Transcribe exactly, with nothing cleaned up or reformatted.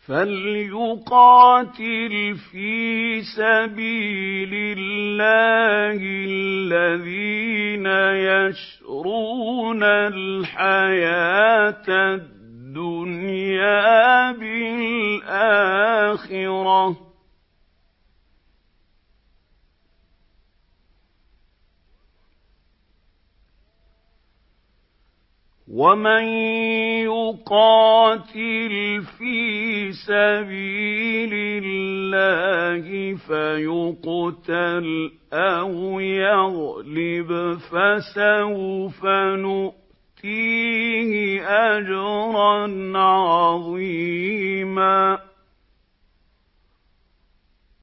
فَلْيُقَاتِلْ فِي سَبِيلِ اللَّهِ الَّذِينَ يَشْرُونَ الْحَيَاةَ الدُّنْيَا بِالْآخِرَةِ ۚ وَمَن يُقَاتِلْ فِي سَبِيلِ اللَّهِ فَيُقْتَلْ أَوْ يَغْلِبْ فَسَوْفَ نُؤْتِيهِ أَجْرًا عَظِيمًا